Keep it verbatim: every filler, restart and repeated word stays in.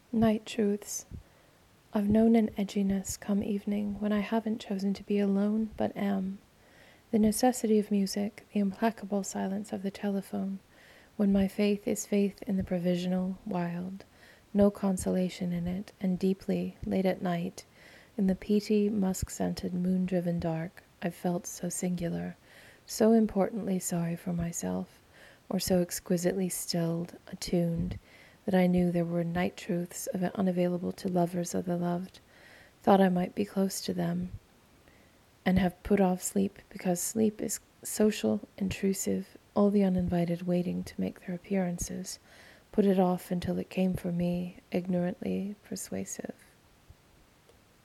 Night truths. I've known an edginess come evening when I haven't chosen to be alone but am. The necessity of music, the implacable silence of the telephone, when my faith is faith in the provisional, wild, no consolation in it, and deeply, late at night, in the peaty, musk-scented, moon-driven dark, I've felt so singular, so importantly sorry for myself, or so exquisitely stilled, attuned, that I knew there were night truths of it unavailable to lovers of the loved, thought I might be close to them, and have put off sleep because sleep is social, intrusive, all the uninvited waiting to make their appearances, put it off until it came for me, ignorantly persuasive.